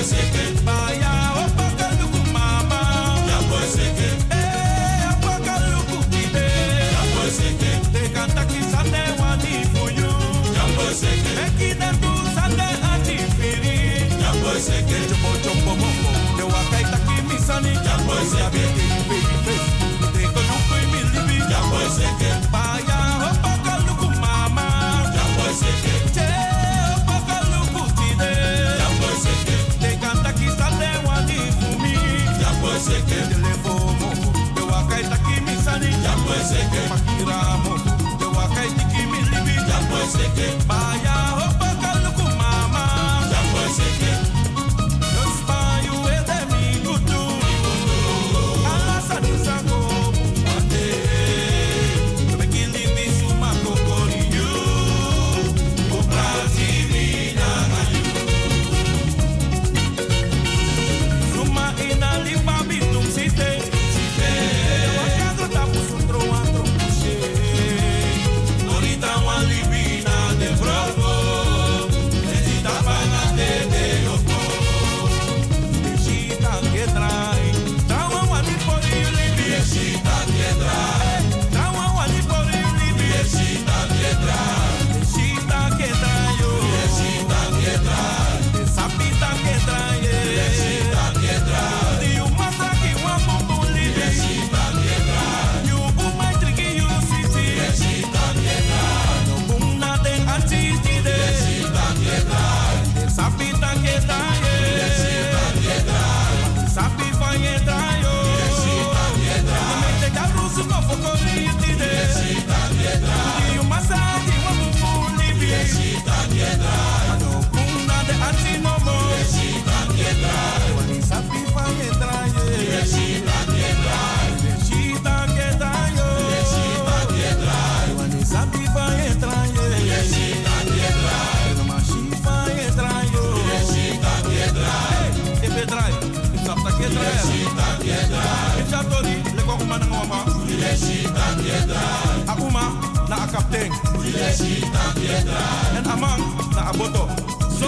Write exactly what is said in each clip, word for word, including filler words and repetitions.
En amang na aboto. So,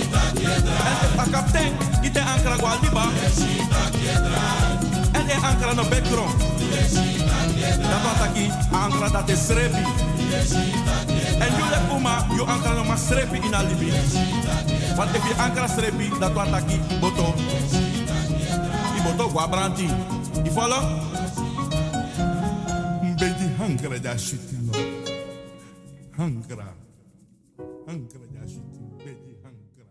en a kapten ite ankara gwaliba. En e ankara no background. Dat wat aki ankara dat is srepi. En jullie kuma yo ankara no mas srepi in alibi. Want if je ankara srepi dat wat aki boto. I boto gwabranti. I follow? Mbedi ankara da shit. Ankara. Ankara da shit. Mbedi ankara.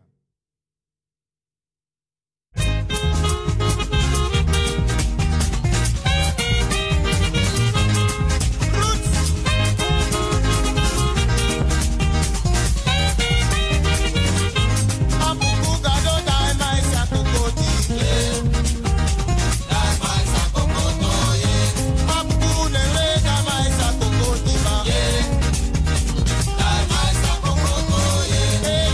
Yeah.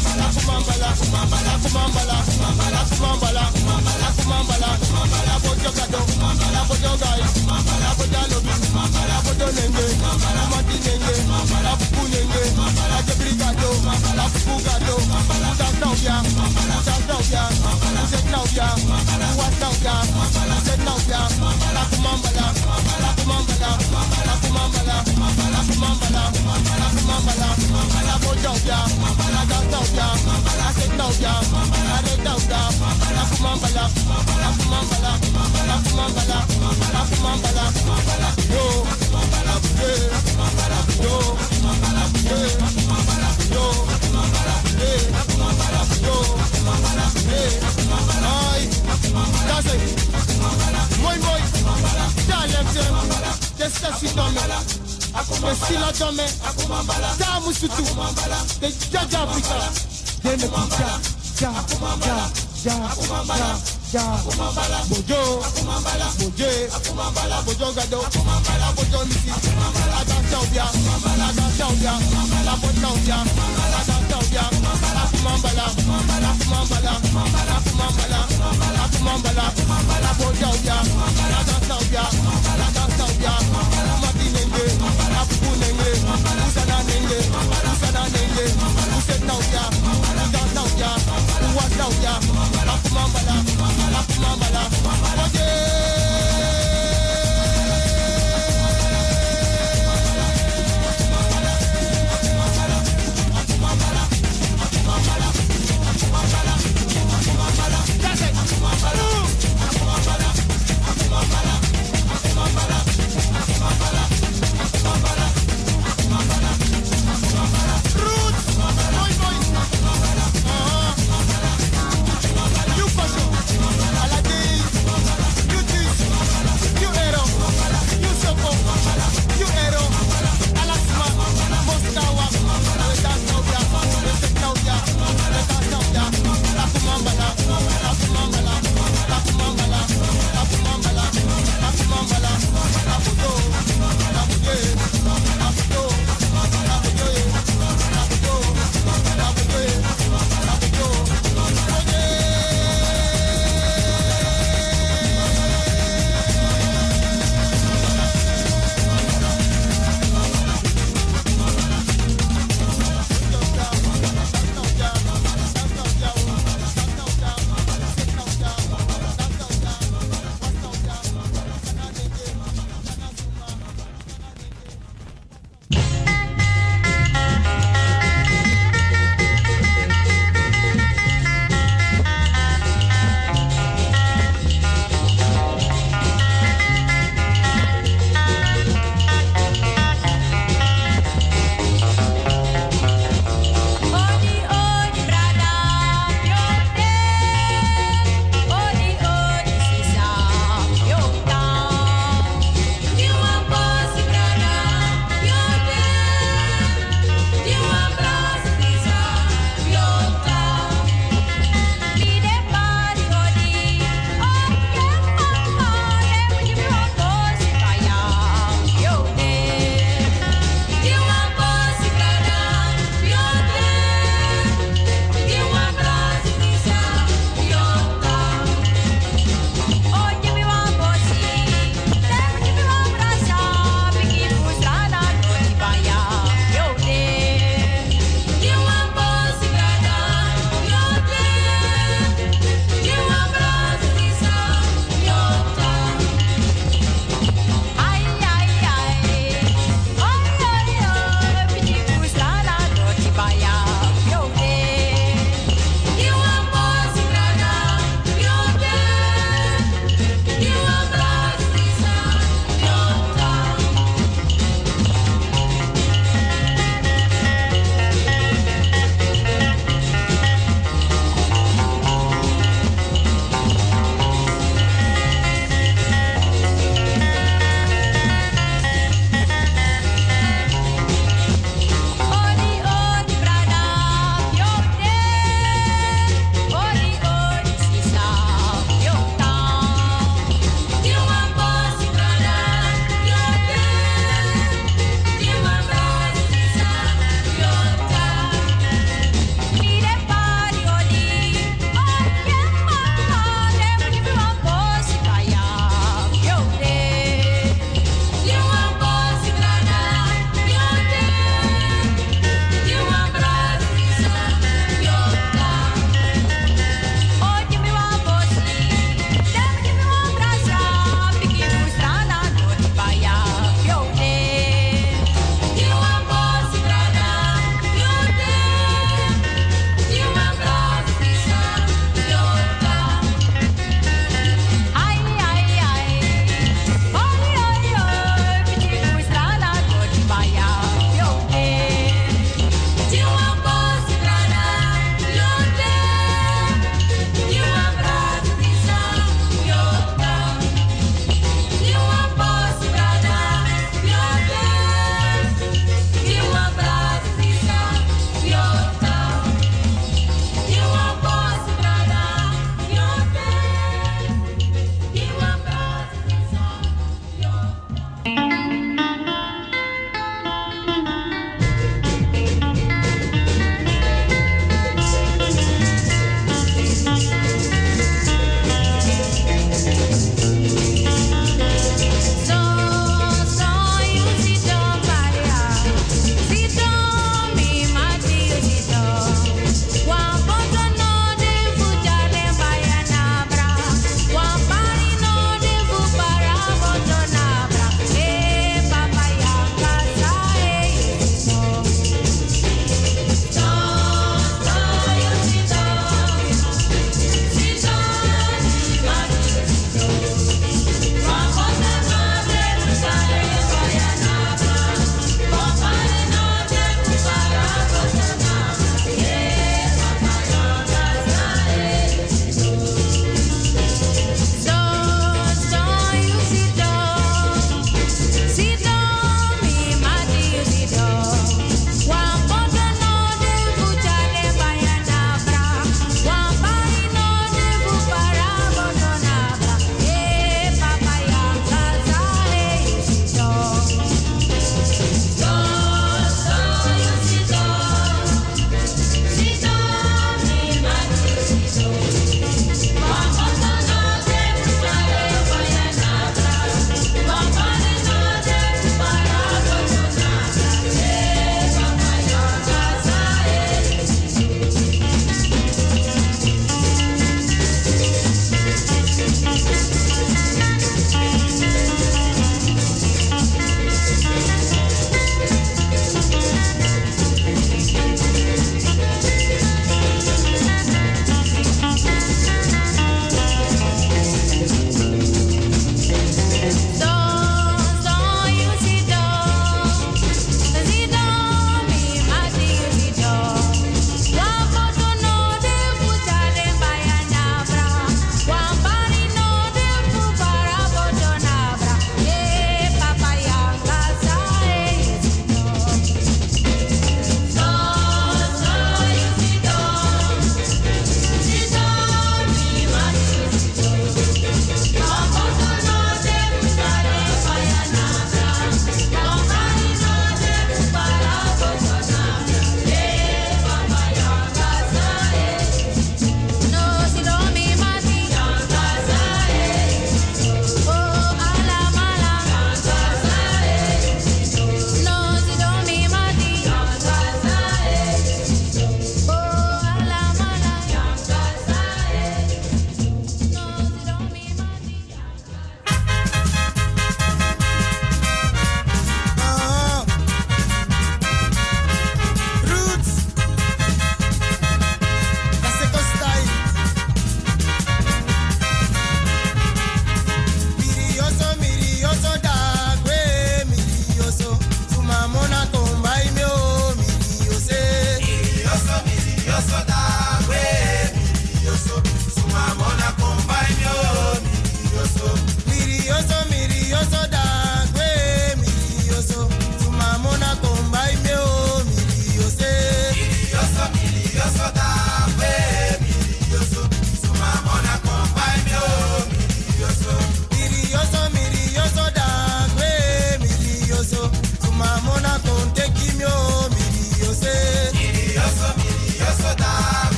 kumambala, la kumambala, la kumambala, la kumambala, la bojo gado, la bojo guy, la bojo lobi, la bojo nenge, la mati nenge, la pupu nenge, la jebrigado, la pupu gado, utak naubia, utak naubia, utak naubia, uwat naubia, utak naubia, la kumambala, la kumambala, la kumambala, la kumambala, la kumambala, la bojo ya, la gado ya, la set naubia, la red naubia, la kumambala, la kumambala, la kumambala, la kumambala, yo, yo, yo, yo, yo, ay, that's it. Moi, moi, dalem tem, desesitome, desila tome, damu sutu, de jaja Afrika, deme kuja, ja, ja, ja, ja, ja, bojo, boje, bojo gado, bojo misi, ada saubia, ada saubia, la botaubia, ada saubia, la kumambala, la kumambala, la kumambala, la kumambala, la botaubia, ada saubia, ada saubia, mati nenge, la pupu nenge, usana nenge, usana nenge, uset naubia, uset naubia, uwat naubia, la kumambala, la kumambala, boje. That's it.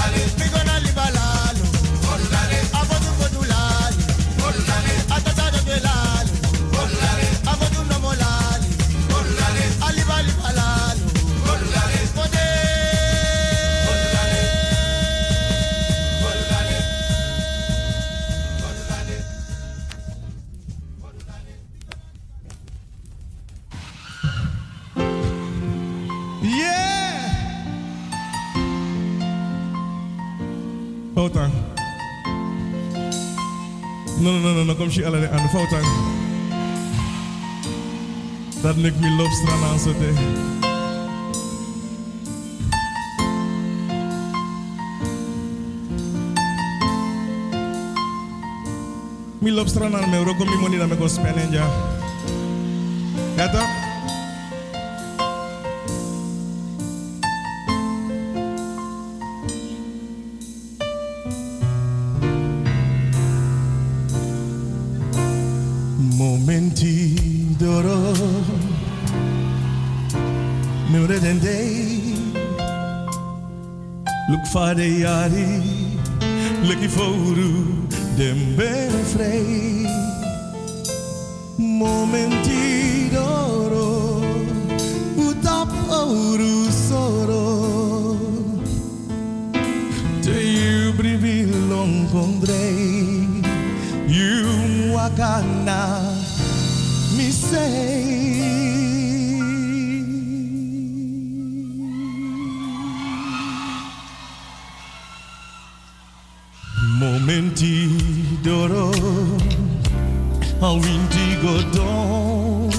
Mi gonna live a lalo. Abodu bodu lali. Atata de lali. Abodu no mo lali. Aliba liba lalo. Bode. Foutang. No, no, no, no, no, kom je alle aan de foutang. Dat lukt me loopstraan aan zo te. Mi loopstraan aan me, roko mi money dat me go spenden, ja. Ja toch? Momenti d'oro, minder than day. Look for the yari, looking for you, dem ben vrij. Momenti d'oro, utap ouro soro. Te you brivi long condrei. You wakana me say momenti d'oro a winti go down.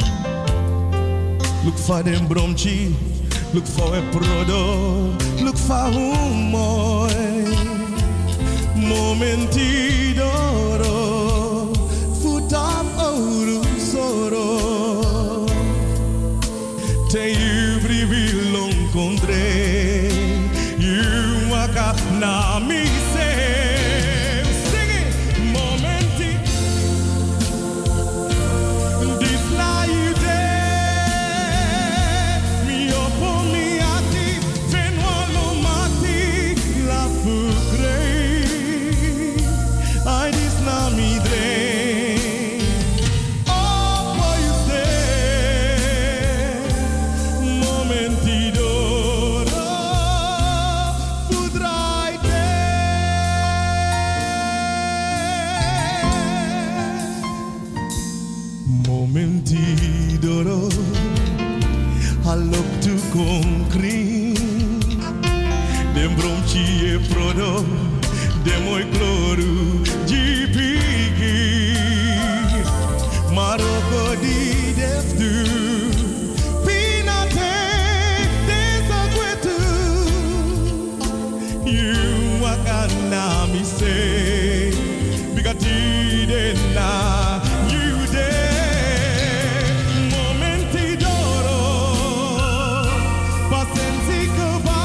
Look for them bromchi, look for a prodo, look for humor. Momenti d'oro, futam ouro soro. Te you brivi lo incontré, you waka na mi say. Sing it, momenti. This na you day, mi opo mi ati, ven walo mati la fugre. I dis na mi dre. Oh, boy, you say, momenti d'oro, fudrai te. Momenti d'oro, I look to concrete. Dem bromchi e prodo, dem oi cloro. Maroko di deftu Pinate desakwetu You wakana mi say Bigati de na You de Momenti d'oro Pasensi kuba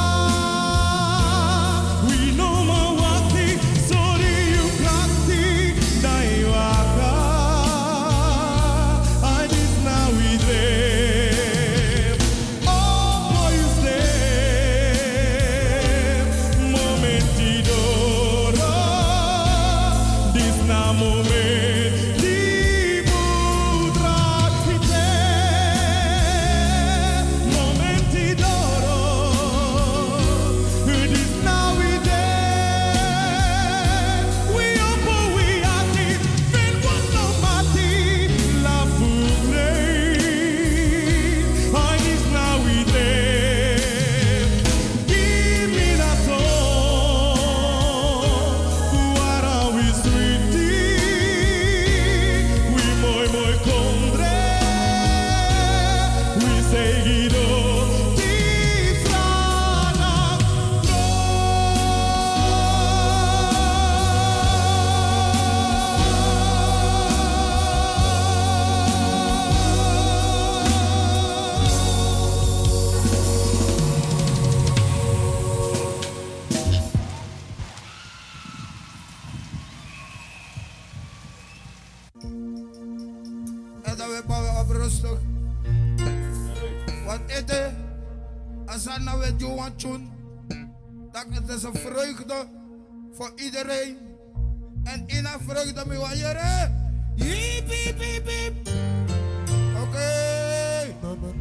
We know my wati Sorry you plasti Dai waka Asana we do one tune. Dat het is een vreugde voor iedereen. En in een vreugde me waaieren. Hiep, hiep, hiep, hiep. Oké.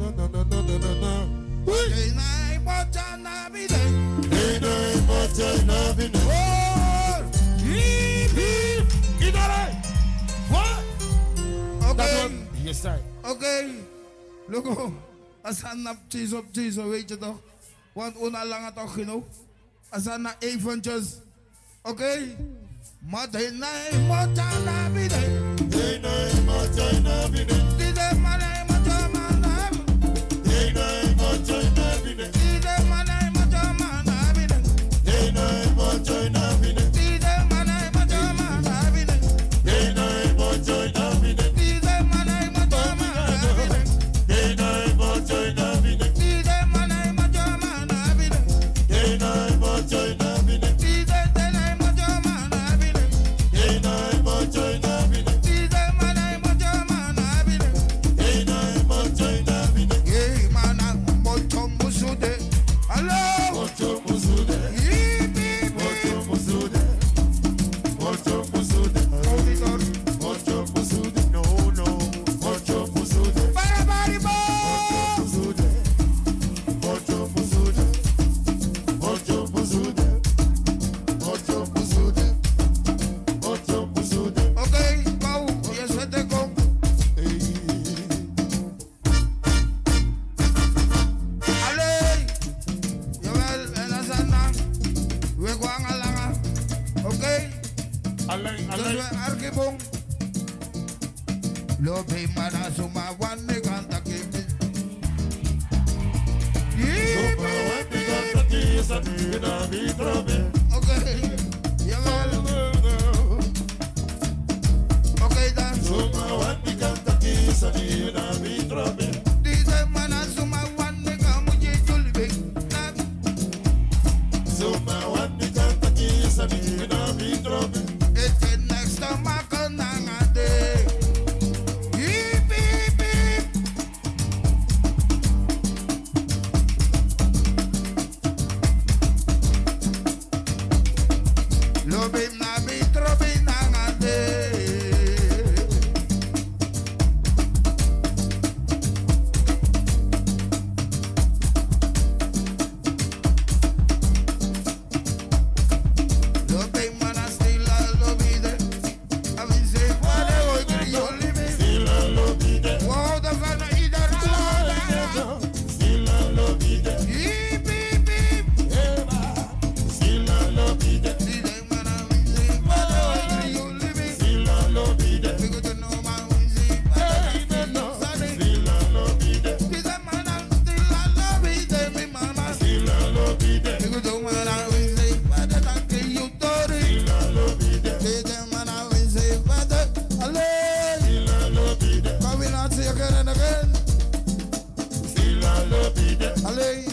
Hey, nee, botja na binnen. Hey, nee, botja na binnen. Oh, hiep, hiep. Iedereen. Wat? Oké. Yes, sir. Oké. Logo. Als hij naar cheese op cheese, weet je toch? Want una lange toch genoeg. Als hij naar eventjes. Oké. Maar de nee, botja na binnen. Hey, nee, botja na binnen. Die de man, nee, botja na binnen. Hey, nee, botja na binnen. Die de man, nee, botja na binnen. Hey, nee, botja na binnen. Die de man, nee, botja na binnen. Hey, nee, botja na binnen. Die de man, nee, botja na binnen. Hey, nee, botja na binnen. Die de man, nee, botja na binnen. Hey, nee, botja na binnen. Die de de nee, botja na binnen. Hey, nee, botja na binnen. Die de man, nee, botja na binnen. Hey, nee, botja na binnen. Hey, man, botja musude. Hallo. Botja musude. Hiep, hiep, Botja musude. Botja musude. auditor. Botja musude. No, no. Botja musude. Barabaribo. Musude. Botja musude. Botja musude. Botja musude. Botja musude. Oké, Pau, je zet de kom. Allee. Jawel, en dan zijn dan. We gaan al langer. Oké. Alleen, Dus alleen. we arkibong. Lobe mana suma wanne kanta kemi. Sopa wati gata kisa nina vitrobe. Oké. Jawel. Oké dan. Sopa wati gata kisa nina vitrobe. Diese mana suma wanne kamu je julbe. Na Sopa wati gata kisa nina vitrobe. ete next time makanangade. Hip hip hip. Lobim na bitrobi nangade. Lobim mana stila lobide. Amin se pare hoy criolli me. Sila lobide. Wow, da van ieder ala. Sila lobide. Hip hip hip. Eva. Sila lobide. Dide mana amin se pare hoy criolli me. Sila lobide. We go to know my amin se pare. Sila lobide. Dide mana stila lobide mi mama. Sila lobide. We go to mana amin se pare tanke you tori. Sila lobide. Dide mana amin se pare. Ale. Sila lobide. Coming out to you again and again. Sila lobide. Alleen.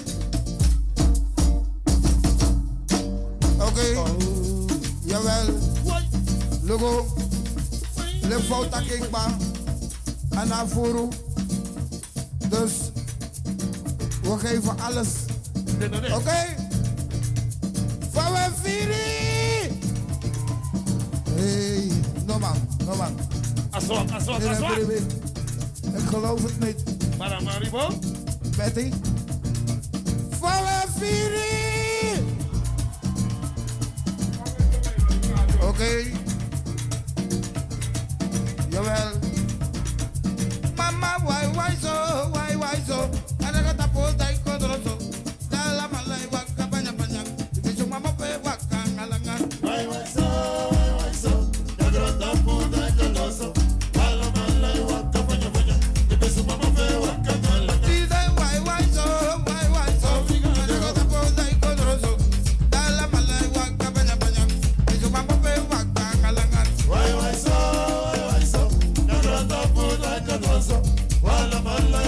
Oké. Jawel. Logo. Le fout dat ik ba. En afvoeren. Dus. We geven alles. Oké. Okay. Van we vieren. Hey. No man. No man. Aswak, aswak, aswak. Ik geloof het niet. Paramaribo. Betty. Van we vieren. Oké. Okay. Jawel. Mama, why, why so, why, why so? Ada kata poda ikodroso. Dalam malai waka banyak banyak. Bisu mama pe waka ngalangan. Why, why so, why, why so? Nagrata puta kaloso. Wala malay waka panya panya. Ibesu mama fe waka ngalangan. Dice why, why so, why, why so? Ada kata poda ikodroso. Dalam malai waka banyak banyak. Bisu mama pe waka ngalangan. Why, why so, why, why so? Nagrata puta kaloso. Wala malay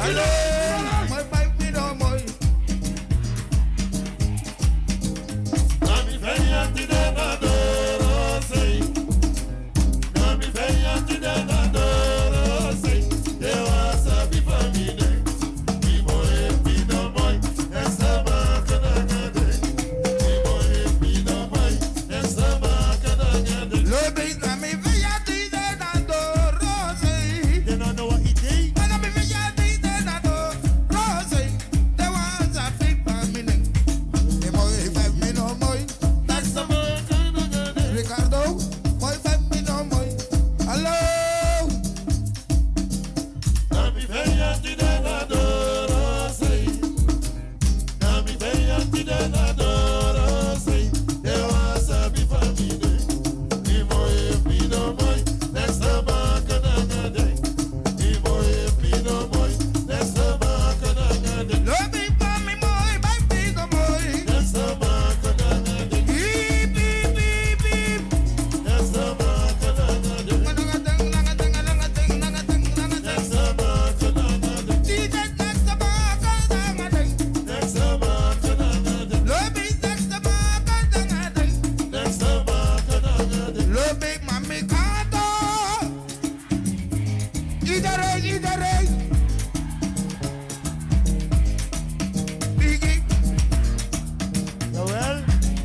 Mooi bij me no mooi. Nami veia ti de na doro sei. Nami veia ti de na doro sei. Eu a sabi família. Mi moe mi no moy. Essa bacana gade. Mi moe mi no moy. Essa bacana gade. Lobi na mi veia ti de na doro sei. They don't know what he did. Na mi veia ti de na doro sei. Te was a big family. Mi mooi bij me no mooi. Essa bacana gade. Ricardo, mooi bij me no mooi. Hallo. Nami veia ti de na doro sei. Nami veia ti de na doro sei. Eu a sabi família. Mi moe mi no moy. Essa bacana gade. Mi moe mi no moy. Essa bacana gade. Lobi bij me mooi bij me no mooi. Essa bacana gade. Beep beep beep beep. Essa bacana gade. Nangatang nangatang nangatang nangatang nangatang. Essa bacana gade. Die dat next te maken nangatang. Essa bacana gade. Lobi next te maken nangatang. Essa bacana gade. Lobi mami kato. Iedereen iedereen. Biggie. Jawel.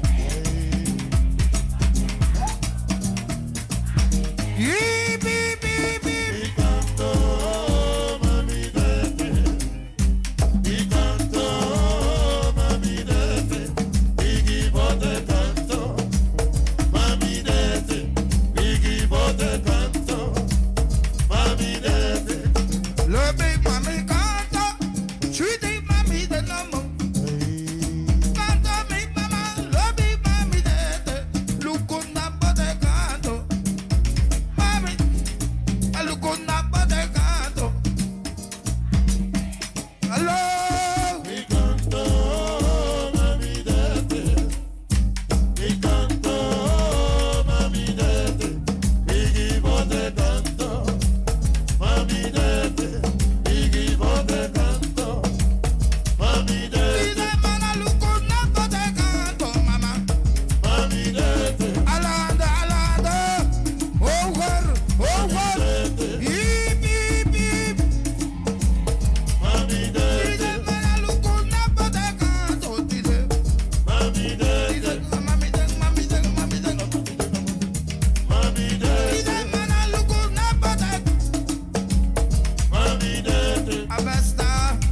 Beep beep beep beep. Y canto, mami dete. Y canto, mami dete. Biggie bote canto. Mami dete. Biggie bote canto. Mami dete. Lobi mami kato. Sweetie mami de namo. Canto mi mama. Lobi mami de de. Lukuna bote canto. Mami. Alukuna bote canto. Hello. Y canto, mami dete. Y canto, mami dete. Biggie bote canto. Mami dete. Biggie bote canto. Mami dete. Dile mana lukuna bote canto, mama. Mami dete. Alanda, alanda. Hoger, hoger. Beep, beep, beep. Mami dete. Dile mana lukuna bote canto, dile. Mami dete. Dile, mami deng, mami deng, mami deng. Mami dete. Dile mana lukuna bote. Mami dete. Abesta.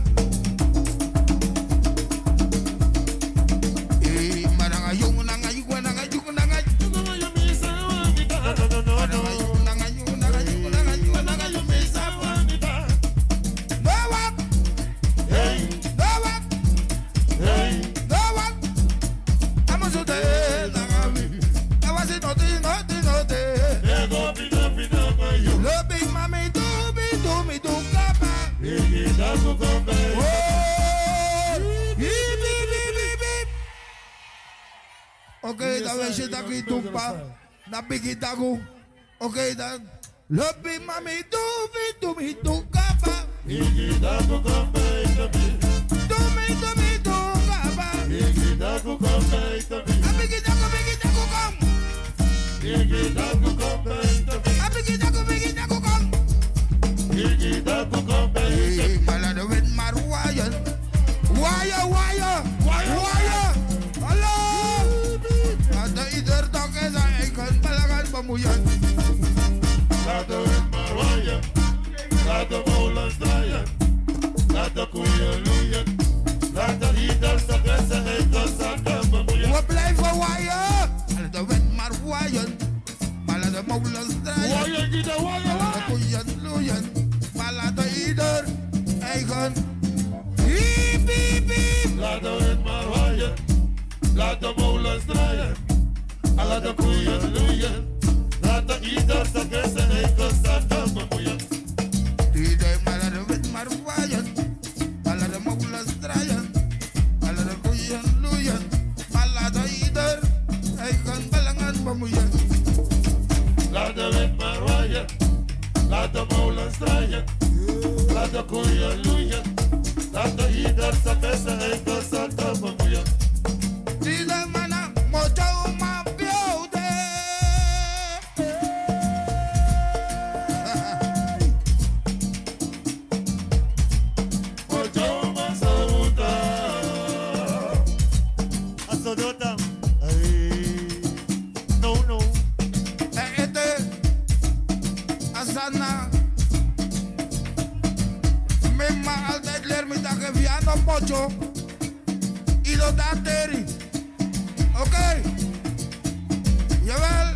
Eh, maranga yung nanga yung nanga yung nanga No, yo me sabonita. No, no, no, no. nanga yung nanga yung nanga yung nanga yung nanga yung Me mesa. sabonita. No walk, Hey, no walk, hey. no walk. Amo so te nanga mi. Awa si noti noti noti. Ego pina pina mayo. Lo big mami do me do me do kapa. Biggie daku kombe. Oh, beep beep beep beep beep. Okay, dan weet je dat ik doe pa. Dan ben ik dat goed. Oké dan. Lo big mami do me do me do kapa. Biggie daku kombe itabi. Do me do me do kapa. Biggie daku kombe itabi. Abigi daku bigi daku kom. Biggie daku kombe itabi. Abigi daku bigi daku kom. Biggie daku kombe itabi. Hey, malade wet maar waaien. Waaien, waaien, waaien. Hallo. Ada ieder dag is aan eigen belagan bemoeien. Laat de wind maar waaien. Laat de molens draaien. Laat de koeien loeien. Laat de ieder zijn beste eten zakken bemoeien. We blijven waaien. Laat de wind maar waaien. Maar laat de molens draaien. Waaien, gieten, waaien, Laat de waaien. koeien loeien. Maar laat de ieder eigen. Hiep, hiep, hiep. Laat de wind maar waaien. Laat de molens draaien. En laat de koeien loeien. Laat de ieder zijn beste eten zakken bemoeien. Ieder maar laat de wind maar waaien. Maar laat de molens draaien. Maar laat de koeien loeien. Maar laat de ieder eigen belangen bemoeien. Laat de wind maar waaien. Laat de molens draaien. Laat Laat koeien loeien. Laat de ieder zijn beste eigen zand bemoeien. Deze mannen moeten maar behouden. Mojo maar sauta. Asodota. No, no. Ete Asana Mema altijd leer me dat ik via no mocho Ido dat teri. Oké Jawel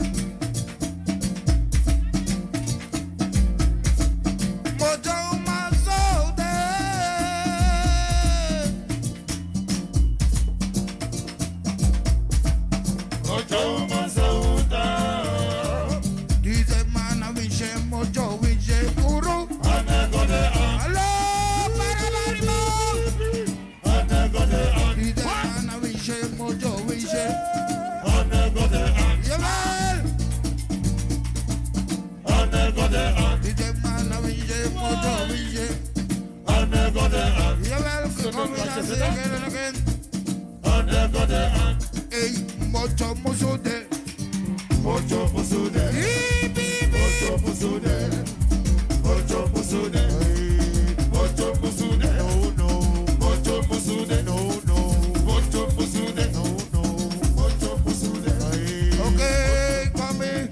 Mojo maar zo de Mojo maar sauta. Dice mana viche mojo viche uru. Hello, para barimo. Dice mana viche mojo viche. Jawel. Dice mana viche mojo viche. Jawel, combinatie again and again. Ey, mojo musude. Mojo musude. Hip hip Mojo musude. Mojo musude. Mojo musude. No, no. Mojo musude. No, no. Mojo musude. No, no. Mojo musude. Okay, come.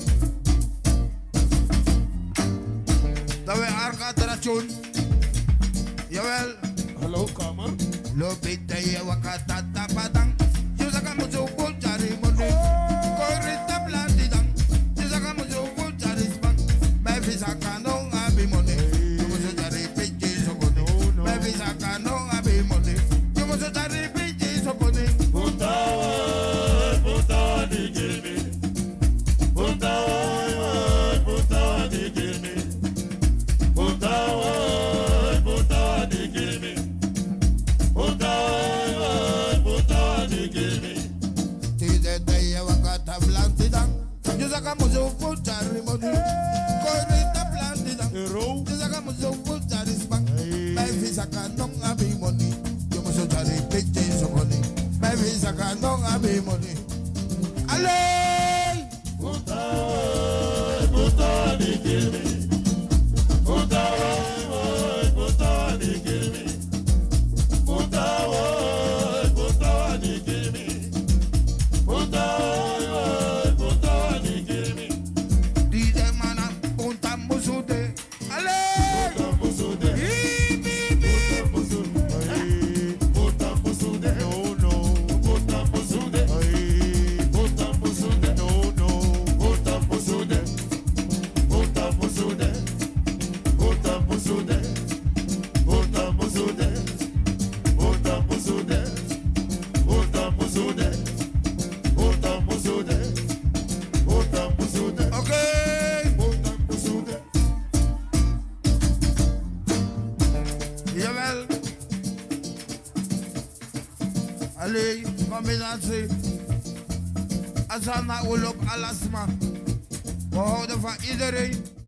Dat we arka tradition. Jawel. Hallo, kamer. Lopite ye wakata tapadang. Jusaka muzo jari mone. Korita blandidang. Jusaka muzo jari spang. My visa kanong abi mone. Muzo jari piji sokone. My visa kanong abi mone. Muzo jari piji sokone. Puntawa, puntawa di gilmi. Puntawa, puntawa di gilmi. Puntawa, puntawa di gilmi. Puntawa, puntawa di gilmi. Tide ye wakata blandidang. Jusaka muzo jari mone. Korita blandidang. Hero. Jusaka muzo jari spang. My visa kanong abi mone. Muzo jari piji sokone. My visa kanong abi mone. Allez! Puntawa, puntawa di gilmi. Puntawa, puntawa di gilmi. Puntawa, puntawa di gilmi. Puntawa, puntawa di gilmi. Dice mana punta musude. Allez! Punta musude. Hip hip hip. Punta musude. Punta musude. No, no. Punta musude. Punta musude. No, no. Punta musude. Punta musude. Punta musude. Punta musude. Punta musude. Punta musude. Punta musude. Punta musude. Okay. Punta musude. Jawel. Allez, combinatie. Asana ulop alasma. We houden van iedereen.